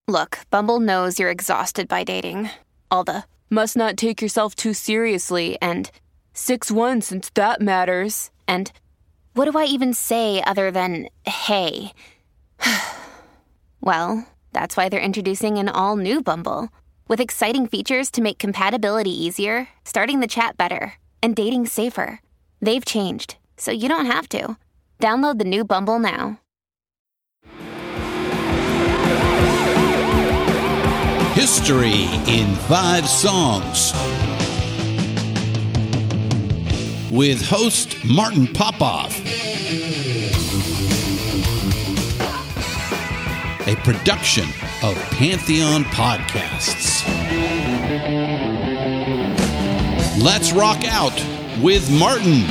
Look, Bumble knows you're exhausted by dating. All the must not take yourself too seriously and 6'1" since that matters. And what do I even say other than hey? Well, that's why they're introducing an all-new Bumble with exciting features to make compatibility easier, starting the chat better, and dating safer. They've changed, so you don't have to. Download the new Bumble now. History in 5 Songs with host Martin Popoff. A production of Pantheon Podcasts. Let's rock out with Martin.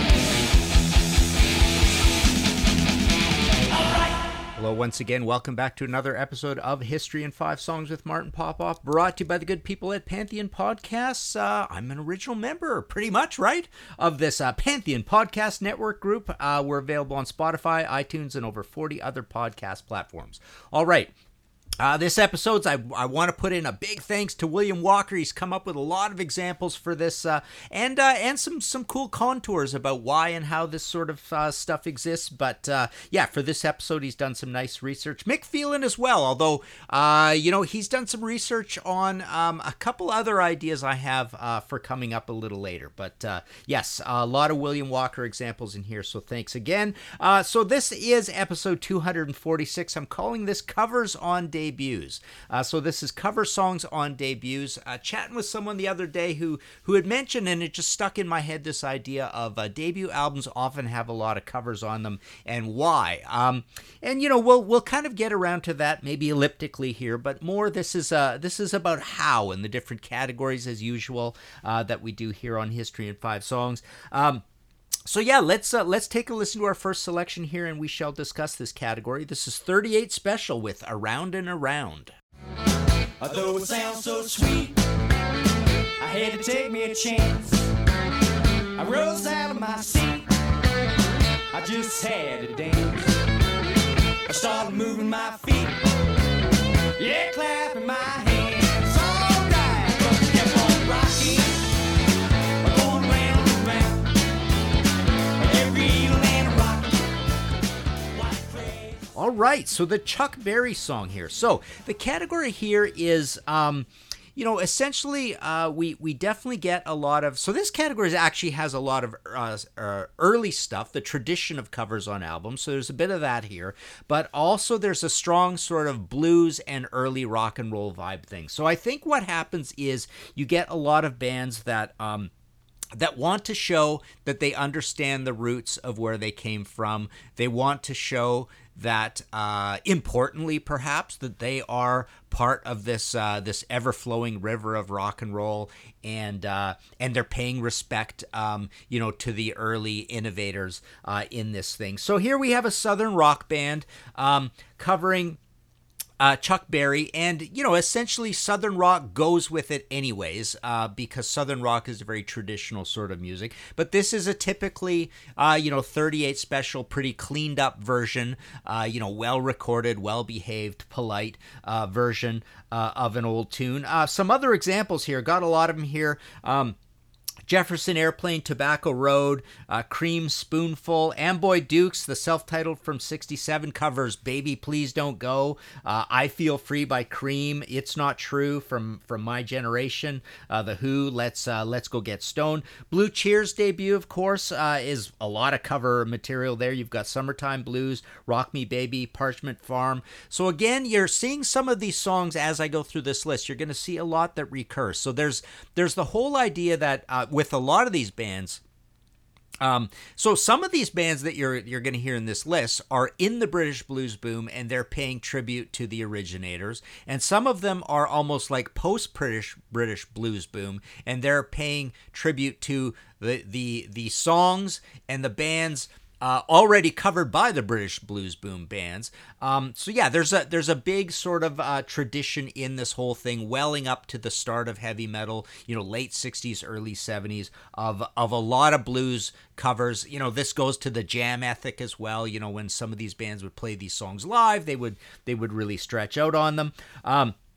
Hello once again. Welcome back to another episode of History in 5 Songs with Martin Popoff, brought to you by the good people at Pantheon Podcasts. I'm an original member, pretty much, right, of this Pantheon Podcast Network group. We're available on Spotify, iTunes, and over 40 other podcast platforms. All right. This episode, I want to put in a big thanks to William Walker. He's come up with a lot of examples for this and some cool contours about why and how this sort of stuff exists. But yeah, for this episode, he's done some nice research. Mick Phelan as well, although, he's done some research on a couple other ideas I have for coming up a little later. But yes, a lot of William Walker examples in here, so thanks again. So this is episode 246. I'm calling this Covers on Debuts. So this is cover songs on debuts. Chatting with someone the other day who had mentioned, and it just stuck in my head, this idea of debut albums often have a lot of covers on them, and why. And we'll kind of get around to that maybe elliptically here, but more this is about how in the different categories as usual that we do here on History in 5 Songs. So yeah, let's take a listen to our first selection here, and we shall discuss this category. This is 38 Special with Around and Around. Although it sounds so sweet, I had to take me a chance. I rose out of my seat, I just had to dance. I started moving my feet, yeah, clapping my hands. Alright, but we kept on rocking. All right, so the Chuck Berry song here. So the category here is, essentially we definitely get a lot of, so this category actually has a lot of early stuff, the tradition of covers on albums, so there's a bit of that here, but also there's a strong sort of blues and early rock and roll vibe thing. So I think what happens is you get a lot of bands that want to show that they understand the roots of where they came from. They want to show that, importantly perhaps, that they are part of this ever-flowing river of rock and roll, and they're paying respect, to the early innovators in this thing. So here we have a Southern rock band covering Chuck Berry, and essentially Southern rock goes with it anyways, because Southern rock is a very traditional sort of music. But this is a typically 38 Special, pretty cleaned up version, well recorded, well behaved, polite version of an old tune. Some other examples here, got a lot of them here. Jefferson Airplane, Tobacco Road, Cream, Spoonful, Amboy Dukes, the self-titled from 67 covers Baby Please Don't Go, I Feel Free by Cream, It's Not True from My Generation, The Who, Let's Go Get Stoned. Blue Cheer's debut, of course, is a lot of cover material there. You've got Summertime Blues, Rock Me Baby, Parchment Farm. So again, you're seeing some of these songs as I go through this list. You're going to see a lot that recur. So there's the whole idea that with a lot of these bands, so some of these bands that you're going to hear in this list are in the British blues boom, and they're paying tribute to the originators, and some of them are almost like post-British blues boom, and they're paying tribute to the songs and the bands already covered by the British blues boom bands. So yeah, there's a big sort of tradition in this whole thing, welling up to the start of heavy metal, late 60s, early 70s, of a lot of blues covers. This goes to the jam ethic as well. When some of these bands would play these songs live, they would really stretch out on them.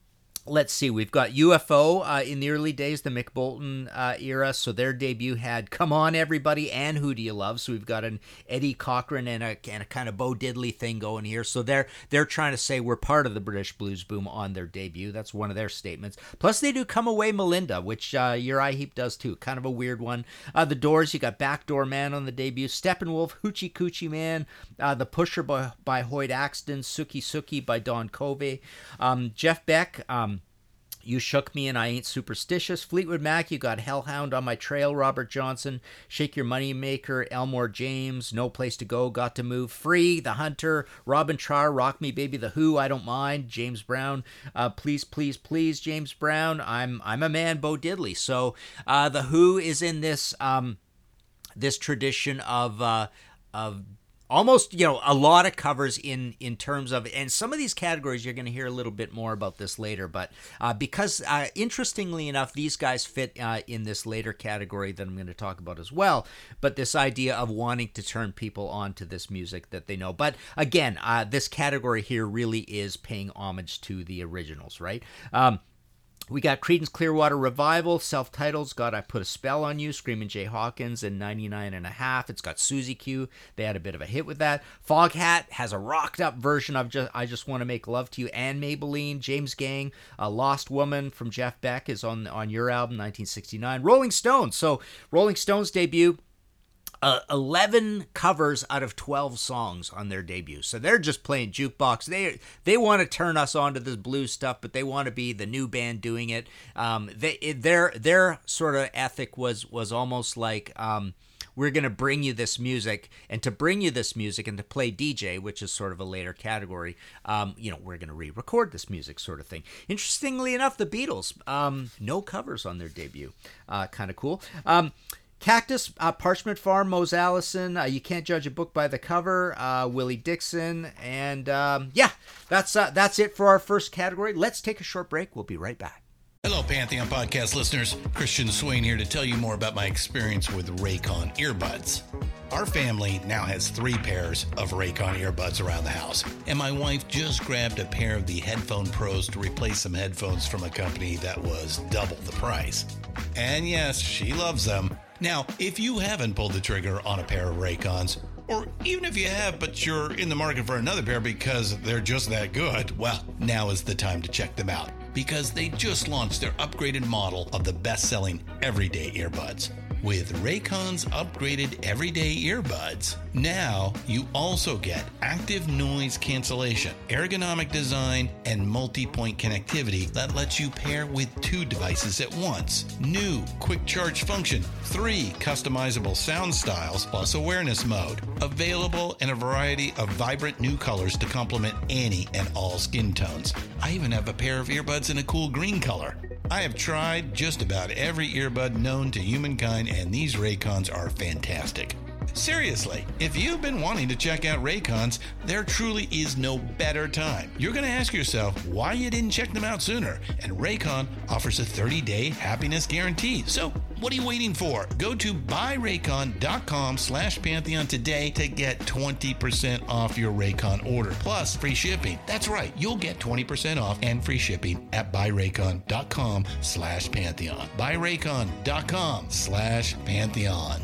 Let's see, we've got UFO in the early days, the Mick Bolton era. So their debut had Come On Everybody and Who Do You Love? So we've got an Eddie Cochran and a kind of Bo Diddley thing going here. So they're trying to say we're part of the British blues boom on their debut. That's one of their statements. Plus they do Come Away Melinda, which Uriah Heep does too. Kind of a weird one. The Doors, you got Backdoor Man on the debut. Steppenwolf, Hoochie Coochie Man. The Pusher by Hoyt Axton. Suki Suki by Don Covey. Jeff Beck, You Shook Me and I Ain't Superstitious. Fleetwood Mac, you got Hellhound on My Trail, Robert Johnson. Shake Your Moneymaker, Elmore James. No Place to Go, Got to Move. Free, The Hunter. Robin Traer, Rock Me Baby, The Who, I Don't Mind. James Brown, Please Please Please, James Brown. I'm a Man, Bo Diddley. So The Who is in this this tradition of almost, a lot of covers in terms of, and some of these categories you're going to hear a little bit more about this later, but because interestingly enough, these guys fit in this later category that I'm going to talk about as well, but this idea of wanting to turn people on to this music that they know. But again, this category here really is paying homage to the originals, right? We got Creedence Clearwater Revival, self-titles, God, I Put a Spell on You, Screamin' Jay Hawkins, and 99.5. It's got Susie Q. They had a bit of a hit with that. Foghat has a rocked-up version of I Just Want to Make Love to You and Maybelline. James Gang, Lost Woman from Jeff Beck is on your album, 1969. Rolling Stones. So Rolling Stones debut. 11 covers out of 12 songs on their debut. So they're just playing jukebox. They want to turn us on to this blues stuff, but they want to be the new band doing it. Their sort of ethic was almost like, we're going to bring you this music, and to bring you this music and to play DJ, which is sort of a later category, we're going to re-record this music sort of thing. Interestingly enough, the Beatles, no covers on their debut. Kind of cool. Cactus, Parchment Farm, Mose Allison, You Can't Judge a Book by the Cover, Willie Dixon, and that's it for our first category. Let's take a short break. We'll be right back. Hello, Pantheon Podcast listeners. Christian Swain here to tell you more about my experience with Raycon earbuds. Our family now has 3 pairs of Raycon earbuds around the house, and my wife just grabbed a pair of the Headphone Pros to replace some headphones from a company that was double the price. And yes, she loves them. Now, if you haven't pulled the trigger on a pair of Raycons, or even if you have, but you're in the market for another pair because they're just that good, well, now is the time to check them out, because they just launched their upgraded model of the best-selling everyday earbuds. With Raycon's upgraded everyday earbuds, now you also get active noise cancellation, ergonomic design, and multi-point connectivity that lets you pair with 2 devices at once. New quick charge function, 3 customizable sound styles, plus awareness mode. Available in a variety of vibrant new colors to complement any and all skin tones. I even have a pair of earbuds in a cool green color. I have tried just about every earbud known to humankind, and these Raycons are fantastic. Seriously, if you've been wanting to check out Raycons, there truly is no better time. You're going to ask yourself why you didn't check them out sooner, and Raycon offers a 30-day happiness guarantee. So what are you waiting for? Go to buyraycon.com/Pantheon today to get 20% off your Raycon order, plus free shipping. That's right, you'll get 20% off and free shipping at buyraycon.com/Pantheon. buyraycon.com/Pantheon.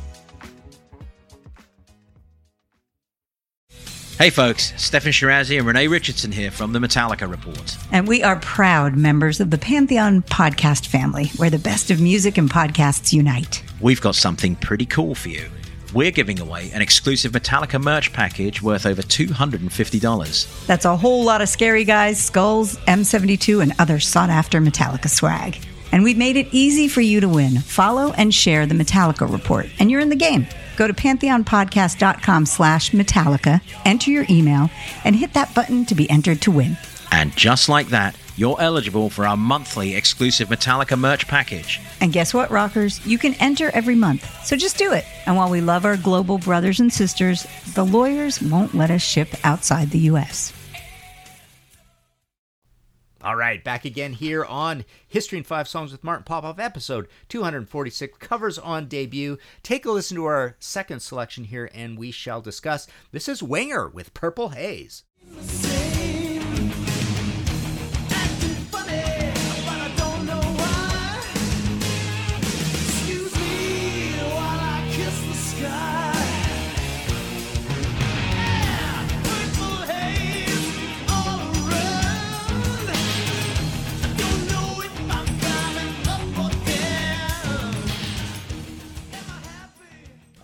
Hey folks, Stefan Shirazi and Renee Richardson here from the Metallica Report. And we are proud members of the Pantheon podcast family, where the best of music and podcasts unite. We've got something pretty cool for you. We're giving away an exclusive Metallica merch package worth over $250. That's a whole lot of Scary Guys, skulls, M72, and other sought-after Metallica swag. And we've made it easy for you to win. Follow and share the Metallica Report, and you're in the game. Go to pantheonpodcast.com/Metallica, enter your email, and hit that button to be entered to win. And just like that, you're eligible for our monthly exclusive Metallica merch package. And guess what, rockers? You can enter every month, so just do it. And while we love our global brothers and sisters, the lawyers won't let us ship outside the U.S. All right, back again here on History in 5 Songs with Martin Popoff, episode 246, covers on debut. Take a listen to our second selection here, and we shall discuss. This is Winger with Purple Haze. Acting funny.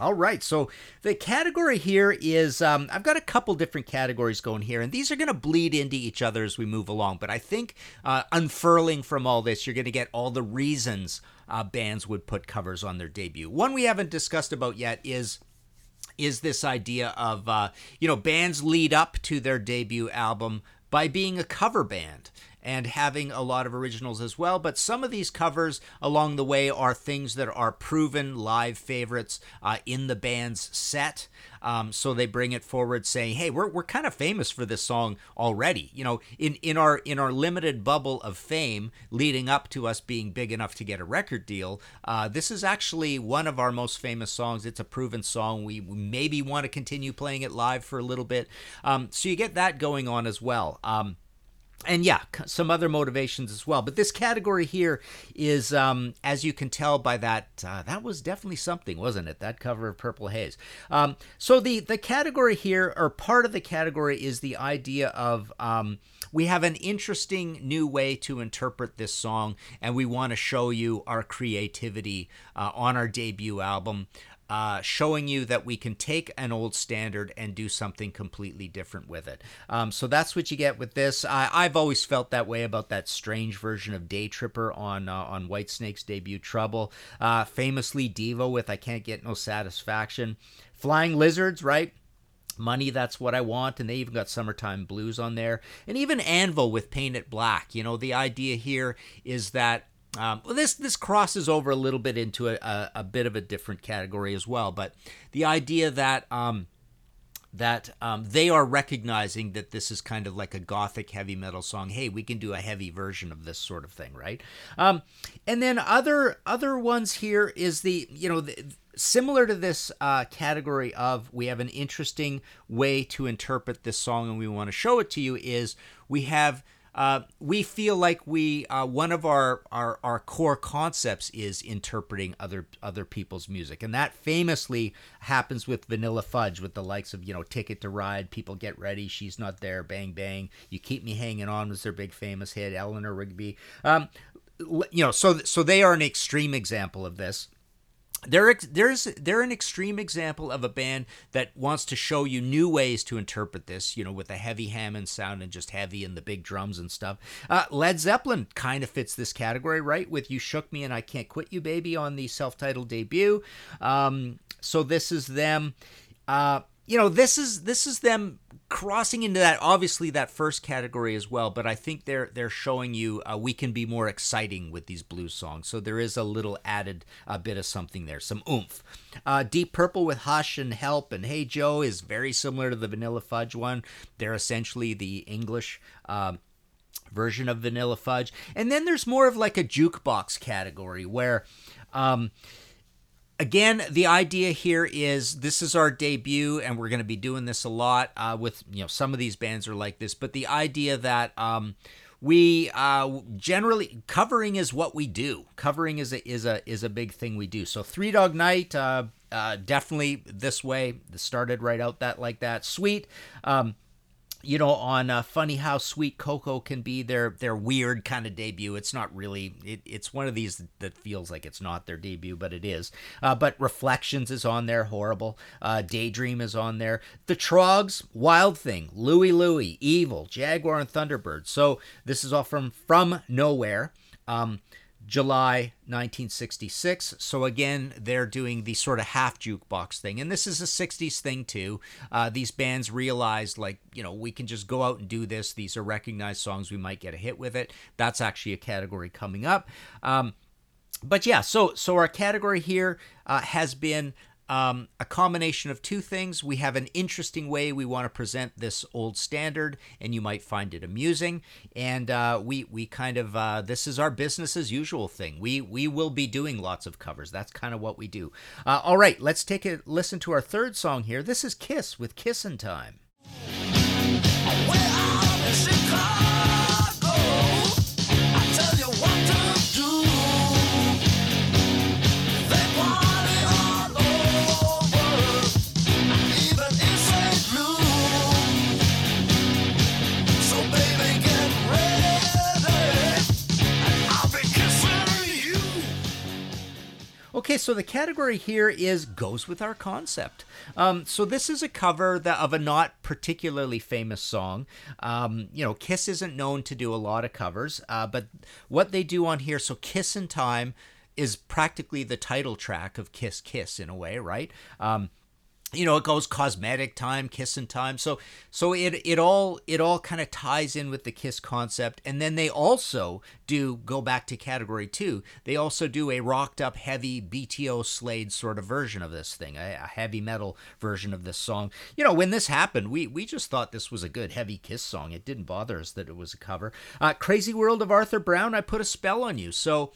All right, so the category here is, I've got a couple different categories going here, and these are going to bleed into each other as we move along, but I think unfurling from all this, you're going to get all the reasons bands would put covers on their debut. One we haven't discussed about yet is this idea of, bands lead up to their debut album by being a cover band and having a lot of originals as well. But some of these covers along the way are things that are proven live favorites in the band's set. So they bring it forward saying, hey, we're kind of famous for this song already. In our limited bubble of fame leading up to us being big enough to get a record deal, this is actually one of our most famous songs. It's a proven song. We maybe want to continue playing it live for a little bit. So you get that going on as well. And yeah, some other motivations as well. But this category here is, as you can tell by that, that was definitely something, wasn't it? That cover of Purple Haze. So the category here, or part of the category, is the idea of we have an interesting new way to interpret this song, and we want to show you our creativity on our debut album. Showing you that we can take an old standard and do something completely different with it. So that's what you get with this. I've always felt that way about that strange version of Day Tripper on Whitesnake's debut Trouble. Famously Devo with I Can't Get No Satisfaction. Flying Lizards, right? Money, That's What I Want, and they even got Summertime Blues on there. And even Anvil with Paint It Black. The idea here is that this crosses over a little bit into a bit of a different category as well, but the idea that they are recognizing that this is kind of like a gothic heavy metal song. Hey, we can do a heavy version of this sort of thing, right? And then other ones here is similar to this category of we have an interesting way to interpret this song and we want to show it to you is we feel like one of our core concepts is interpreting other people's music, and that famously happens with Vanilla Fudge, with the likes of Ticket to Ride, People Get Ready, She's Not There, Bang Bang, You Keep Me Hanging On was their big famous hit, Eleanor Rigby. So they are an extreme example of this. They're an extreme example of a band that wants to show you new ways to interpret this, with a heavy Hammond sound and just heavy and the big drums and stuff. Led Zeppelin kind of fits this category, right? With You Shook Me and I Can't Quit You, Baby on the self-titled debut. So this is them. This is them crossing into that, obviously that first category as well, but I think they're showing you we can be more exciting with these blues songs. So there is a little added bit of something there, some oomph. Deep Purple with Hush and Help and Hey Joe is very similar to the Vanilla Fudge one. They're essentially the English version of Vanilla Fudge. And then there's more of like a jukebox category where again, the idea here is this is our debut, and we're going to be doing this a lot with, some of these bands are like this, but the idea that we generally, covering is what we do. Covering is a big thing we do. So Three Dog Night, definitely this way. This started right out like that. Sweet. On Funny How Sweet Cocoa can be their weird kind of debut. It's not really, it's one of these that feels like it's not their debut, but it is. But Reflections is on there, horrible. Daydream is on there. The Trogs, Wild Thing, Louie Louie, Evil, Jaguar and Thunderbird. So this is all from Nowhere. July 1966. So again, they're doing the sort of half jukebox thing. And this is a 60s thing too. These bands realized we can just go out and do this. These are recognized songs. We might get a hit with it. That's actually a category coming up. But yeah, so our category here has been a combination of two things. We have an interesting way we want to present this old standard, and you might find it amusing. And we kind of, this is our business as usual thing. We will be doing lots of covers. That's kind of what we do. All right, let's take a listen to our third song here. This is Kiss with Kissin' Time. Okay, Okay, so the category here is goes with our concept. So this is a cover of a not particularly famous song. Kiss isn't known to do a lot of covers, but what they do on here, so Kissin' Time is practically the title track of Kiss Kiss in a way, right? It goes Cosmetic Time, Kissin' Time. So it all kind of ties in with the Kiss concept. And then they also go back to category 2. They also do a rocked up heavy BTO Slade sort of version of this thing, a heavy metal version of this song. When this happened, we just thought this was a good heavy Kiss song. It didn't bother us that it was a cover. Crazy World of Arthur Brown, I Put a Spell on You. So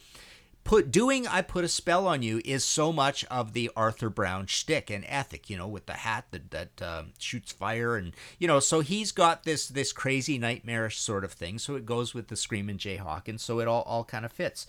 I Put a Spell on You is so much of the Arthur Brown shtick and ethic, with the hat that shoots fire. And, so he's got this crazy nightmarish sort of thing. So it goes with the Screamin' Jay Hawkins. So it all kind of fits.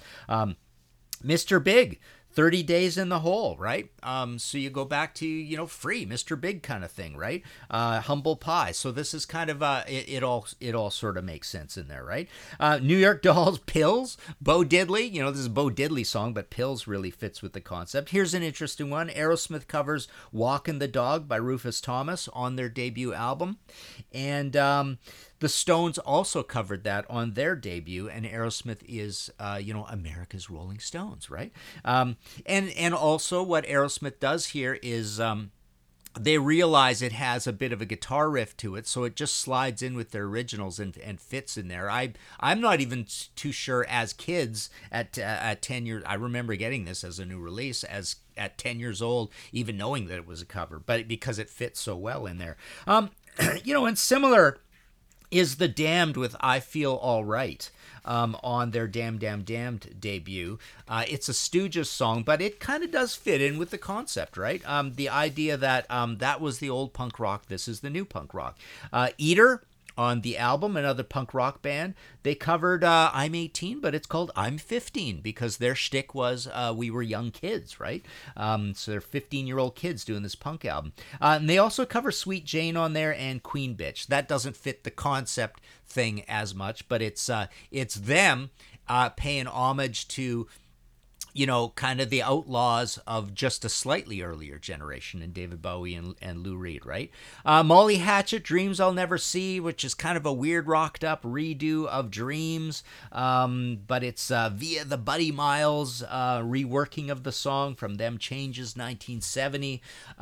Mr. Big, 30 Days in the Hole, right? So you go back to, Free, Mr. Big kind of thing, right? Humble Pie. So this is kind of, it all sort of makes sense in there, right? New York Dolls, Pills, Bo Diddley. This is a Bo Diddley song, but Pills really fits with the concept. Here's an interesting one. Aerosmith covers Walkin' the Dog by Rufus Thomas on their debut album. And the Stones also covered that on their debut, and Aerosmith is, America's Rolling Stones, right? And also what Aerosmith does here is they realize it has a bit of a guitar riff to it, so it just slides in with their originals and fits in there. I'm not even too sure as kids at 10 years. I remember getting this as a new release at 10 years old, even knowing that it was a cover, but because it fits so well in there. And similar is The Damned with I Feel All Right on their Damn Damn Damned debut. It's a Stooges song, but it kind of does fit in with the concept, right? The idea that that was the old punk rock, this is the new punk rock. Eater on the album, another punk rock band, they covered I'm 18, but it's called I'm 15 because their shtick was we were young kids, right? So they're 15-year-old kids doing this punk album. And they also cover Sweet Jane on there and Queen Bitch. That doesn't fit the concept thing as much, but it's them paying homage to kind of the outlaws of just a slightly earlier generation in David Bowie and Lou Reed, right? Molly Hatchet, Dreams I'll Never See, which is kind of a weird rocked up redo of Dreams, but it's via the Buddy Miles reworking of the song from Them Changes 1970.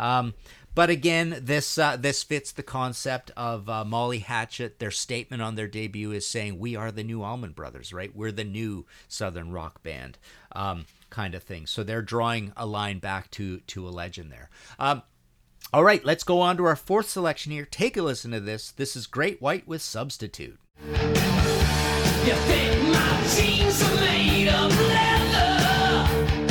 But again, this fits the concept of Molly Hatchet. Their statement on their debut is saying, we are the new Allman Brothers, right? We're the new Southern rock band kind of thing. So they're drawing a line back to a legend there. All right, let's go on to our fourth selection here. Take a listen to this. This is Great White with Substitute. You think my jeans are made of leather,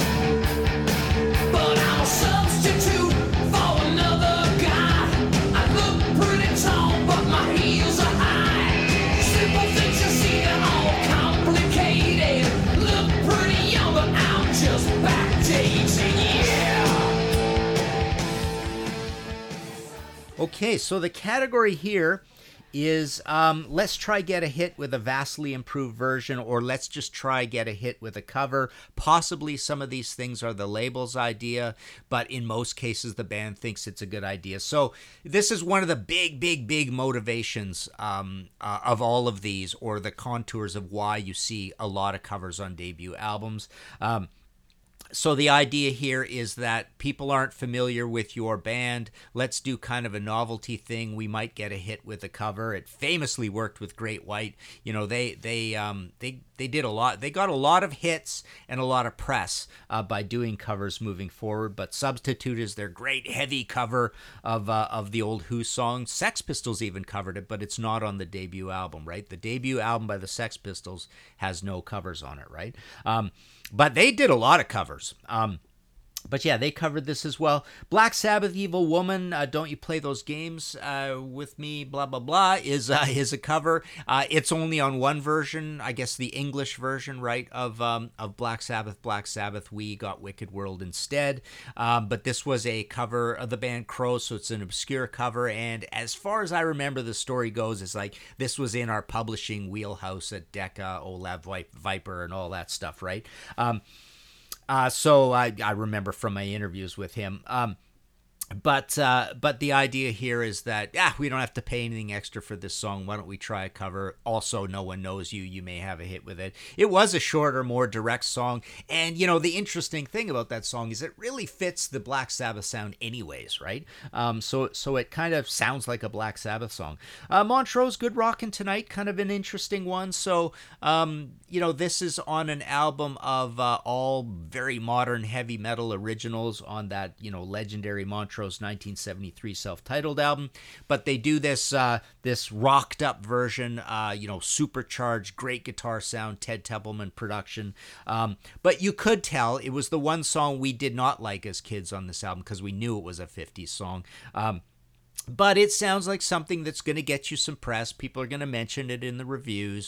but I'm a substitute for another guy. I look pretty tall, but my heels are high. Simple things you see are all complicated. Look pretty young, but I'm just backdating, yeah. Okay, so the category here is let's try get a hit with a vastly improved version, or let's just try get a hit with a cover. Possibly some of these things are the label's idea, but in most cases the band thinks it's a good idea. So this is one of the big motivations of all of these, or the contours of why you see a lot of covers on debut albums. So the idea here is that people aren't familiar with your band. Let's do kind of a novelty thing. We might get a hit with a cover. It famously worked with Great White. They did a lot. They got a lot of hits and a lot of press by doing covers moving forward. But Substitute is their great heavy cover of the old Who song. Sex Pistols even covered it, but it's not on the debut album, right? The debut album by the Sex Pistols has no covers on it, right? But they did a lot of covers. But yeah, they covered this as well. Black Sabbath, Evil Woman, Don't You Play Those Games With Me, blah, blah, blah, is a cover. It's only on one version, I guess the English version, right, of Black Sabbath. Black Sabbath, We Got Wicked World Instead. But this was a cover of the band Crow, so it's an obscure cover. And as far as I remember, the story goes, it's like this was in our publishing wheelhouse at Decca, Olab Viper, and all that stuff, right? So I remember from my interviews with him. But the idea here is that we don't have to pay anything extra for this song. Why don't we try a cover? Also, No One Knows You. You may have a hit with it. It was a shorter, more direct song. And, the interesting thing about that song is it really fits the Black Sabbath sound anyways, right? So it kind of sounds like a Black Sabbath song. Montrose, Good Rockin' Tonight, kind of an interesting one. So, this is on an album of all very modern heavy metal originals on that, legendary Montrose 1973 self-titled album, but they do this rocked up version, supercharged, great guitar sound, Ted Templeman production. But you could tell it was the one song we did not like as kids on this album because we knew it was a 50s song. But it sounds like something that's going to get you some press. People are going to mention it in the reviews.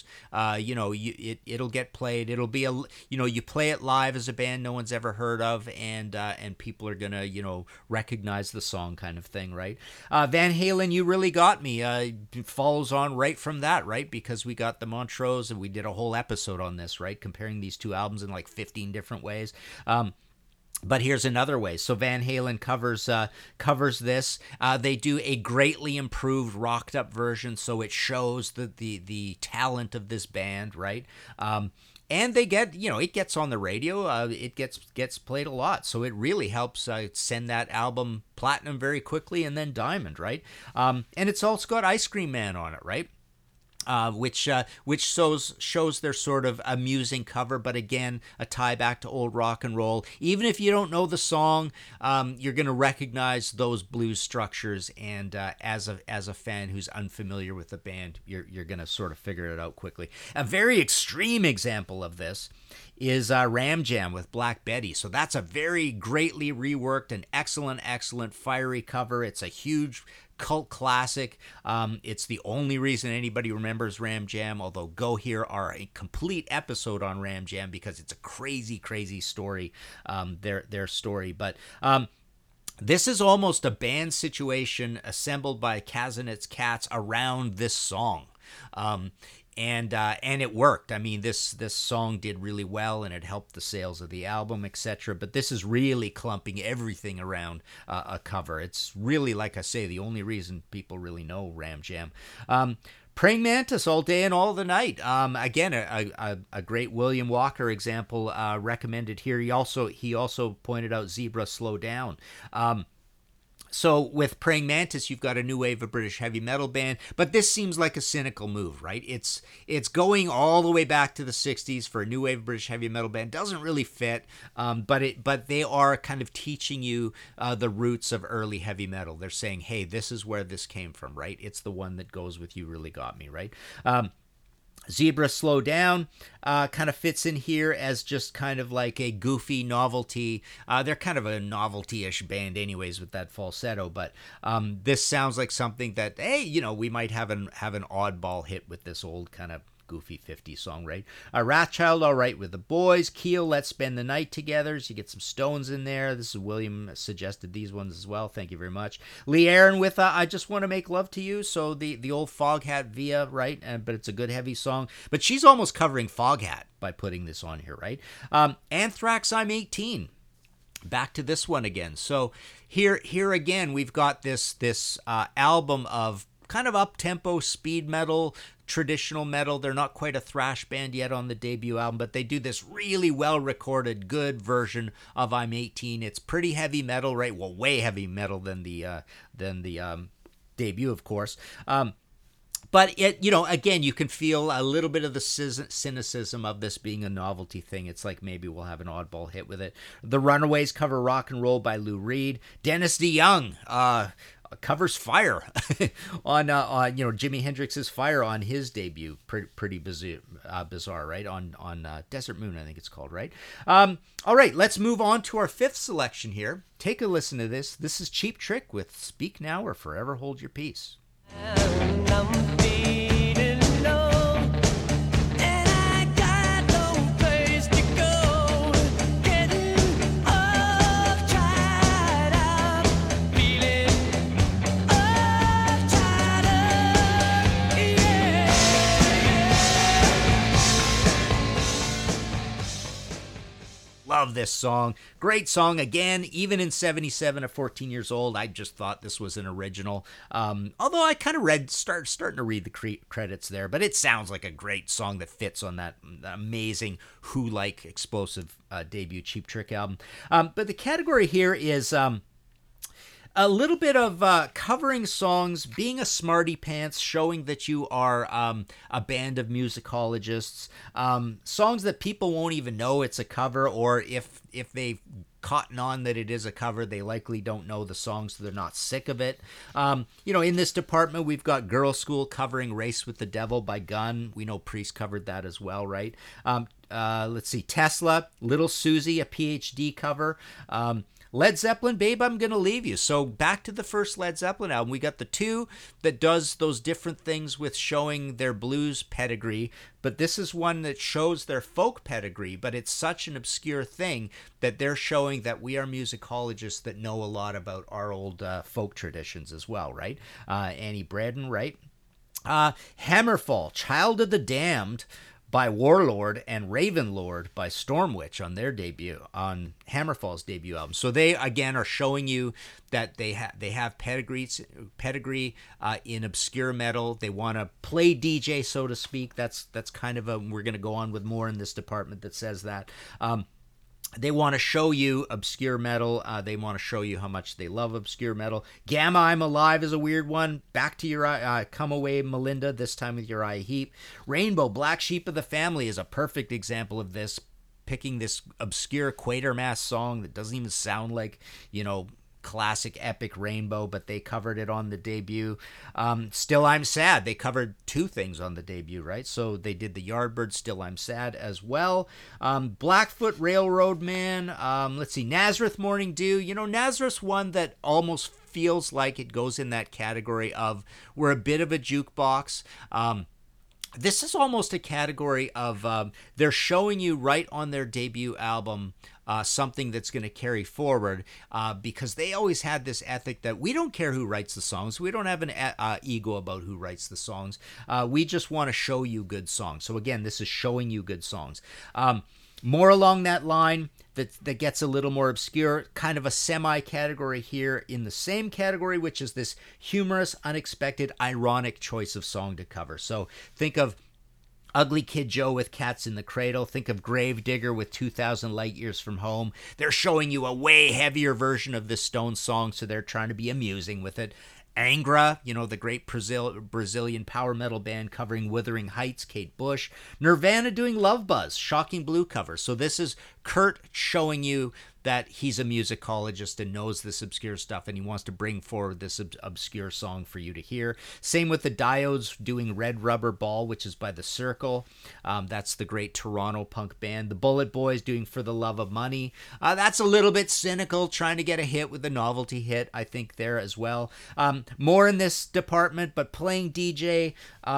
It'll get played. It'll be you play it live as a band no one's ever heard of, and people are going to recognize the song, kind of thing, right? Van Halen, You Really Got Me, follows on right from that, right? Because we got the Montrose, and we did a whole episode on this, right? Comparing these two albums in like 15 different ways. But here's another way. So Van Halen covers this. They do a greatly improved, rocked up version, so it shows the talent of this band, right? And they get, it gets on the radio. It gets played a lot, so it really helps send that album platinum very quickly, and then diamond, right? And it's also got Ice Cream Man on it, right? Which shows their sort of amusing cover, but again, a tie back to old rock and roll. Even if you don't know the song, you're going to recognize those blues structures, and as a fan who's unfamiliar with the band, you're going to sort of figure it out quickly. A very extreme example of this is Ram Jam with Black Betty. So that's a very greatly reworked and excellent fiery cover. It's a huge cult classic. It's the only reason anybody remembers Ram Jam, although go hear our complete episode on Ram Jam because it's a crazy story, their story. But this is almost a band situation assembled by Kasanetz Cats around this song. And it worked. I mean, this song did really well, and it helped the sales of the album, etc. But this is really clumping everything around a cover. It's really, like I say, the only reason people really know Ram Jam. Praying Mantis, All Day and All the Night. Again, a great William Walker example recommended here. He also pointed out Zebra, Slow Down. So with Praying Mantis, you've got a new wave of British heavy metal band, but this seems like a cynical move, right? It's going all the way back to the 60s for a new wave of British heavy metal band. Doesn't really fit, but they are kind of teaching you the roots of early heavy metal. They're saying, hey, this is where this came from, right? It's the one that goes with You Really Got Me, right? Zebra, Slow Down kind of fits in here as just kind of like a goofy novelty. They're kind of a novelty-ish band anyways with that falsetto, but this sounds like something that, hey, we might have an oddball hit with this old kind of goofy 50s song, right? Wrathchild, All Right with the Boys. Keel, Let's Spend the Night Together. So you get some Stones in there. This is William suggested these ones as well. Thank you very much. Lee Aaron with I Just Want to Make Love to You. So the old Foghat Via, right? But it's a good heavy song. But she's almost covering Foghat by putting this on here, right? Anthrax, I'm 18. Back to this one again. So here again, we've got this album of kind of up-tempo speed metal, traditional metal. They're not quite a thrash band yet on the debut album, but they do this really well-recorded, good version of I'm 18. It's pretty heavy metal, right? Well, way heavy metal than the debut, of course. But it, again, you can feel a little bit of the cynicism of this being a novelty thing. It's like maybe we'll have an oddball hit with it. The Runaways cover Rock and Roll by Lou Reed. Dennis DeYoung covers Fire on Jimi Hendrix's Fire on his debut. Pretty bizarre, right? On Desert Moon, I think it's called, right? All right, let's move on to our fifth selection here. Take a listen to this. This is Cheap Trick with Speak Now or Forever Hold Your Peace. And I'm feeling low, and I got no place to go. Getting all tied up, feeling all tied up, yeah. love this song. Great song. Again, even in 77 at 14 years old, I just thought this was an original. Although I kind of starting to read the credits there, but it sounds like a great song that fits on that amazing Who-like explosive debut Cheap Trick album. But the category here is a little bit of covering songs, being a smarty pants, showing that you are a band of musicologists, songs that people won't even know it's a cover, or if they've cotton on that it is a cover, they likely don't know the song, so they're not sick of it. In this department, we've got Girl School covering Race with the Devil by Gun. We know Priest covered that as well, right? Let's see, Tesla, Little Susie, a PhD cover. Led Zeppelin, Babe, I'm Gonna Leave You. So back to the first Led Zeppelin album. We got the two that does those different things with showing their blues pedigree, but this is one that shows their folk pedigree, but it's such an obscure thing that they're showing that we are musicologists that know a lot about our old folk traditions as well, right? Annie Braden, right? Hammerfall, Child of the Damned by Warlord, and Ravenlord by Stormwitch on their debut, on Hammerfall's debut album. So they again are showing you that they have pedigree in obscure metal. They want to play DJ, so to speak. That's kind of we're going to go on with more in this department that says that. They want to show you obscure metal. They want to show you how much they love obscure metal. Gamma, I'm Alive is a weird one. Back to Uriah, Come Away, Melinda, this time with Uriah Heep. Rainbow, Black Sheep of the Family is a perfect example of this. Picking this obscure Quatermass song that doesn't even sound like, classic epic Rainbow, but they covered it on the debut. Still I'm Sad, they covered two things on the debut, right? So they did the Yardbird, Still I'm Sad as well. Blackfoot, Railroad Man, let's see, Nazareth, Morning Dew. Nazareth's one that almost feels like it goes in that category of we're a bit of a jukebox. This is almost a category of they're showing you right on their debut album something that's going to carry forward because they always had this ethic that we don't care who writes the songs. We don't have an ego about who writes the songs. We just want to show you good songs. So again, this is showing you good songs. More along that line that gets a little more obscure, kind of a semi-category here in the same category, which is this humorous, unexpected, ironic choice of song to cover. So think of Ugly Kid Joe with Cats in the Cradle. Think of Gravedigger with 2,000 Light Years from Home. They're showing you a way heavier version of this Stones song, so they're trying to be amusing with it. Angra, the great Brazilian power metal band covering Wuthering Heights, Kate Bush. Nirvana doing Love Buzz, shocking blue cover. So this is Kurt showing you that he's a musicologist and knows this obscure stuff, and he wants to bring forward this obscure song for you to hear. Same with the Diodes doing Red Rubber Ball, which is by The Circle. That's the great Toronto punk band. The Bullet Boys doing For the Love of Money. That's a little bit cynical, trying to get a hit with the novelty hit, I think, there as well. More in this department, but playing DJ,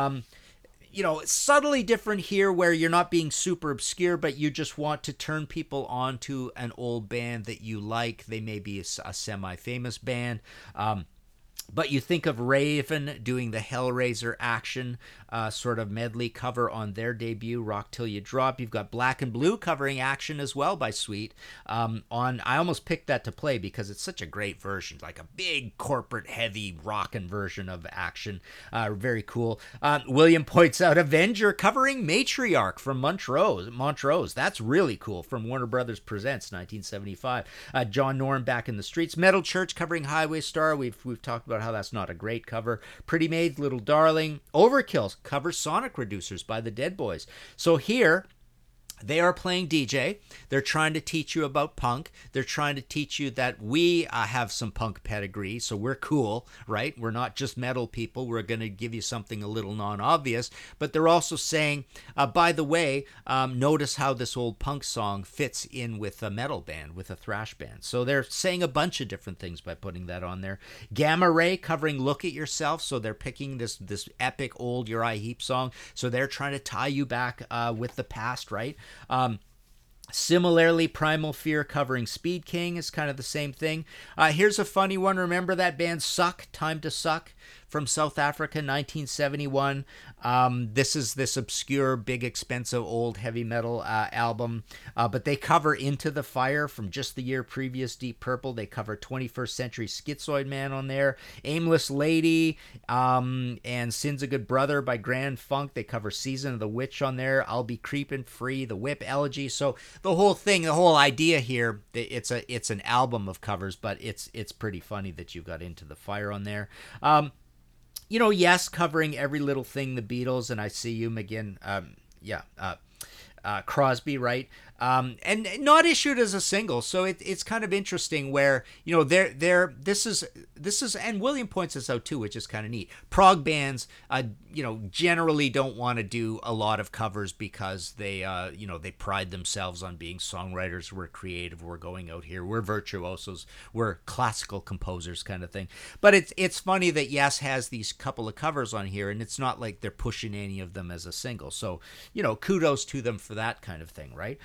it's subtly different here where you're not being super obscure, but you just want to turn people on to an old band that you like. They may be a semi-famous band. But you think of Raven doing the Hellraiser Action sort of medley cover on their debut, Rock Till You Drop. You've got Black and Blue covering Action as well by Sweet. I almost picked that to play because it's such a great version, like a big corporate heavy rockin' version of Action. Very cool. William points out Avenger covering Matriarch from Montrose. That's really cool, from Warner Brothers Presents 1975. John Norm, Back in the Streets. Metal Church covering Highway Star. We've talked about how that's not a great cover. Pretty Maids, Little Darling. Overkill covers Sonic Reducers by the Dead Boys. So here they are playing DJ. They're trying to teach you about punk. They're trying to teach you that we have some punk pedigree, so we're cool, right? We're not just metal people. We're going to give you something a little non-obvious. But they're also saying, by the way, notice how this old punk song fits in with a metal band, with a thrash band. So they're saying a bunch of different things by putting that on there. Gamma Ray covering Look at Yourself. So they're picking this epic old Uriah Heep song. So they're trying to tie you back with the past, right? Similarly, Primal Fear covering Speed King is kind of the same thing. Here's a funny one. Remember that band Suck, Time to Suck from South Africa, 1971. This is this obscure, big, expensive, old heavy metal album. But they cover Into the Fire from just the year previous, Deep Purple. They cover 21st Century Schizoid Man on there, Aimless Lady, and Sin's a Good Brother by Grand Funk. They cover Season of the Witch on there, I'll Be Creepin' Free, The Whip Elegy. So the whole thing, the whole idea here, it's an album of covers, but it's pretty funny that you've got Into the Fire on there. Yes, covering Every Little Thing, the Beatles, and I See You again. Crosby, right? And not issued as a single, so it's kind of interesting where this is and William points this out too, which is kind of neat. Prog bands, generally don't want to do a lot of covers because they pride themselves on being songwriters. We're creative. We're going out here. We're virtuosos. We're classical composers, kind of thing. But it's funny that Yes has these couple of covers on here, and it's not like they're pushing any of them as a single. So kudos to them for that kind of thing, right?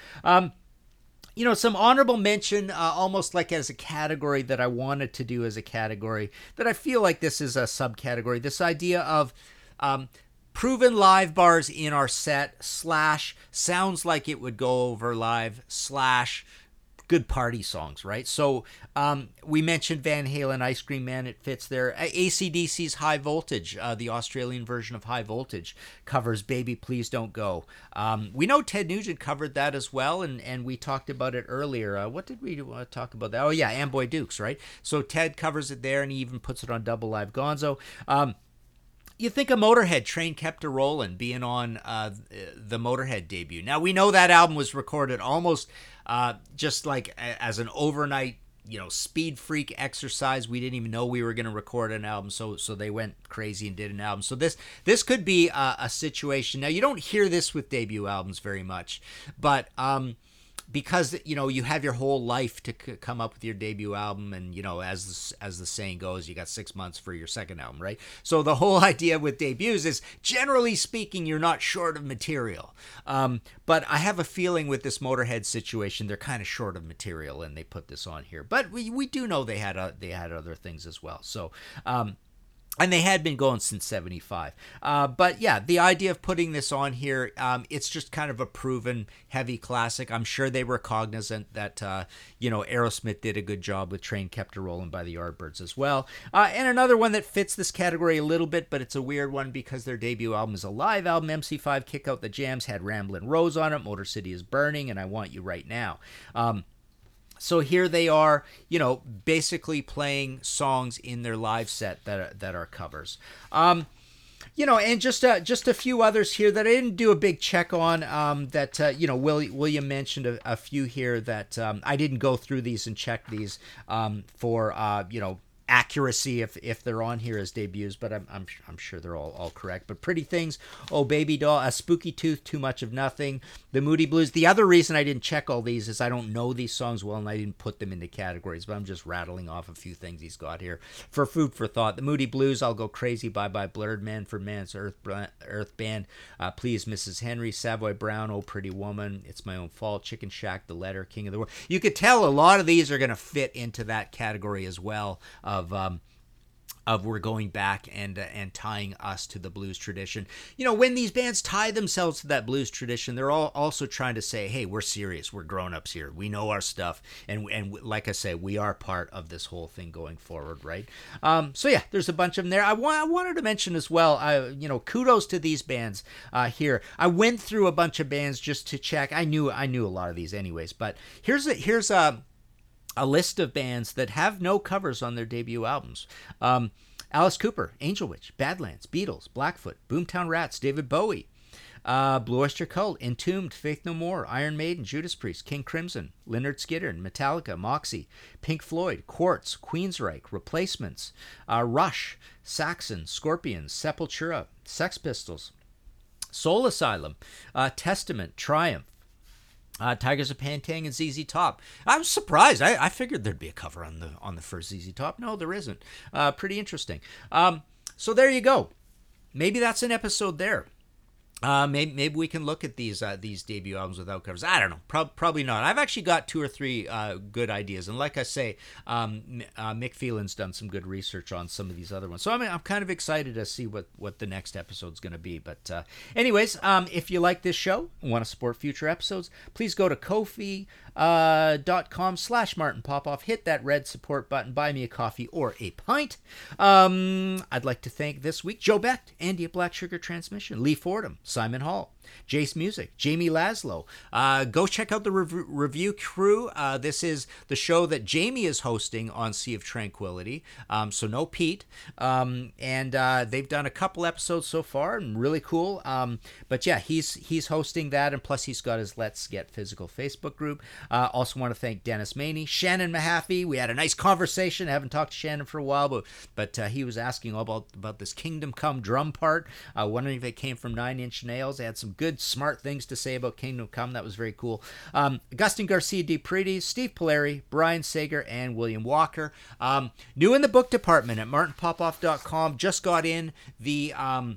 Some honorable mention, almost like as a category that I wanted to do as a category, that I feel like this is a subcategory. This idea of proven live bars in our set / sounds like it would go over live / good party songs, right? So we mentioned Van Halen, Ice Cream Man, it fits there. AC/DC's High Voltage, the Australian version of High Voltage, covers Baby Please Don't Go. We know Ted Nugent covered that as well, and we talked about it earlier. What did we talk about that? Oh yeah, Amboy Dukes, right? So Ted covers it there, and he even puts it on Double Live Gonzo. You think of Motorhead, Train Kept a Rollin', being on the Motorhead debut. Now, we know that album was recorded almost just like as an overnight, speed freak exercise. We didn't even know we were going to record an album, so they went crazy and did an album. So this could be a situation. Now, you don't hear this with debut albums very much, but because you have your whole life to come up with your debut album, and as the saying goes, you got 6 months for your second album, right? So the whole idea with debuts is, generally speaking, you're not short of material. But I have a feeling with this Motorhead situation, they're kind of short of material, and they put this on here. But we do know they had other things as well. So. And they had been going since 75. But yeah, the idea of putting this on here, it's just kind of a proven heavy classic. I'm sure they were cognizant that, Aerosmith did a good job with Train Kept a Rollin' by the Yardbirds as well. And another one that fits this category a little bit, but it's a weird one because their debut album is a live album. MC5 Kick Out the Jams had Ramblin' Rose on it, Motor City is Burning, and I Want You Right Now. So here they are, basically playing songs in their live set that are covers. And just a few others here that I didn't do a big check on. William mentioned a few here that I didn't go through these and check these for accuracy if they're on here as debuts, but I'm sure they're all correct. But Pretty Things, Oh Baby Doll, A Spooky Tooth, Too Much of Nothing, The Moody Blues. The other reason I didn't check all these is I don't know these songs well, and I didn't put them into categories, but I'm just rattling off a few things he's got here for food for thought. The Moody Blues, I'll Go Crazy, Bye Bye Blurred, Manfred Mann's Earth Band, Please Mrs. Henry, Savoy Brown, Oh Pretty Woman, It's My Own Fault, Chicken Shack, The Letter, King of the World. You could tell a lot of these are going to fit into that category as well of we're going back and tying us to the blues tradition. When these bands tie themselves to that blues tradition, they're all also trying to say, hey, we're serious, we're grown-ups here, we know our stuff, and like I say, we are part of this whole thing going forward, right? So yeah, there's a bunch of them there. I wanted to mention as well, kudos to these bands here. I went through a bunch of bands just to check. I knew a lot of these anyways, but here's a list of bands that have no covers on their debut albums. Alice Cooper, Angel Witch, Badlands, Beatles, Blackfoot, Boomtown Rats, David Bowie, Blue Oyster Cult, Entombed, Faith No More, Iron Maiden, Judas Priest, King Crimson, Lynyrd Skynyrd, Metallica, Moxie, Pink Floyd, Quartz, Queensryche, Replacements, Rush, Saxon, Scorpions, Sepultura, Sex Pistols, Soul Asylum, Testament, Triumph, Tigers of Pantang, and ZZ Top. I was surprised. I figured there'd be a cover on the first ZZ Top. No, there isn't. Pretty interesting. So there you go. Maybe that's an episode there. Maybe we can look at these debut albums without covers. I don't know. Probably not. I've actually got 2 or 3 good ideas, and like I say, Mick Phelan's done some good research on some of these other ones. So I'm kind of excited to see what the next episode's going to be. But anyways, if you like this show and want to support future episodes, please go to Ko-fi.com/Martin Popoff. Hit that red support button. Buy me a coffee or a pint. I'd like to thank this week Joe Beck, Andy at Black Sugar Transmission, Lee Fordham, Simon Hall, Jace Music, Jamie Laszlo. Go check out the review crew. This is the show that Jamie is hosting on Sea of Tranquility, so no Pete. And they've done a couple episodes so far, and really cool. But yeah, he's hosting that, and plus he's got his Let's Get Physical Facebook group. Also want to thank Dennis Maney, Shannon Mahaffey. We had a nice conversation. I haven't talked to Shannon for a while, but he was asking all about this Kingdom Come drum part, wondering if it came from Nine Inch Nails. They had some good, smart things to say about Kingdom Come. That was very cool. Augustin Garcia de Paredes, Steve Polari, Brian Sager, and William Walker. New in the book department at martinpopoff.com. Just got in the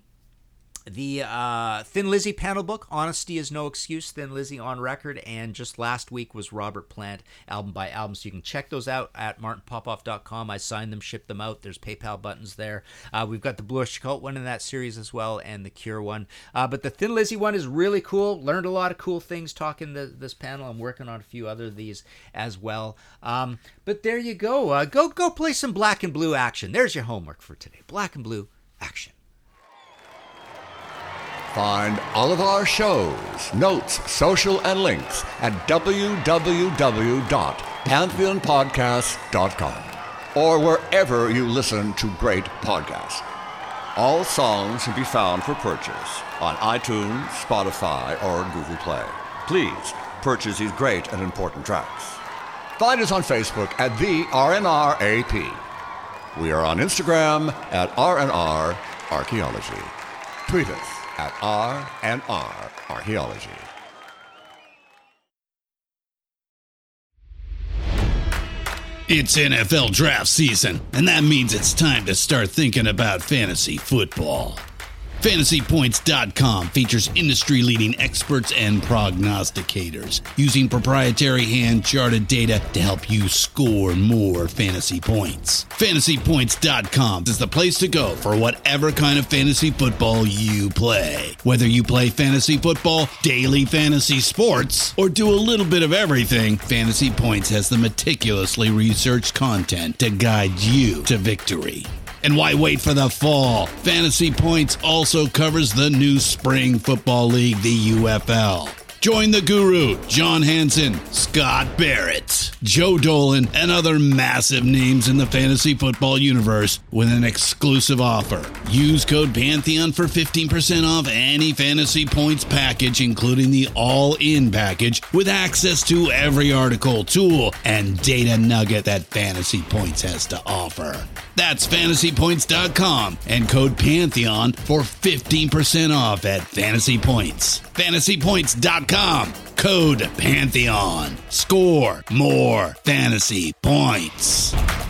Thin Lizzy panel book, Honesty is No Excuse, Thin Lizzy on Record, and just last week was Robert Plant, album by album, so you can check those out at martinpopoff.com. I signed them, shipped them out. There's PayPal buttons there. We've got the Bluish Cult one in that series as well, and the Cure one. But the Thin Lizzy one is really cool. Learned a lot of cool things talking this panel. I'm working on a few other of these as well. But there you go. Go play some Black and Blue action. There's your homework for today. Black and Blue action. Find all of our shows, notes, social, and links at www.pantheonpodcast.com or wherever you listen to great podcasts. All songs can be found for purchase on iTunes, Spotify, or Google Play. Please purchase these great and important tracks. Find us on Facebook at the RNRAP. We are on Instagram at RNR Archaeology. Tweet us at RNR Archaeology. It's NFL draft season, and that means it's time to start thinking about fantasy football. FantasyPoints.com features industry-leading experts and prognosticators using proprietary hand-charted data to help you score more fantasy points. FantasyPoints.com is the place to go for whatever kind of fantasy football you play. Whether you play fantasy football, daily fantasy sports, or do a little bit of everything, Fantasy Points has the meticulously researched content to guide you to victory. And why wait for the fall? Fantasy Points also covers the new spring football league, the UFL. Join the guru, John Hansen, Scott Barrett, Joe Dolan, and other massive names in the fantasy football universe with an exclusive offer. Use code Pantheon for 15% off any Fantasy Points package, including the all-in package, with access to every article, tool, and data nugget that Fantasy Points has to offer. That's FantasyPoints.com and code Pantheon for 15% off at Fantasy Points. FantasyPoints.com, code Pantheon. Score more fantasy points.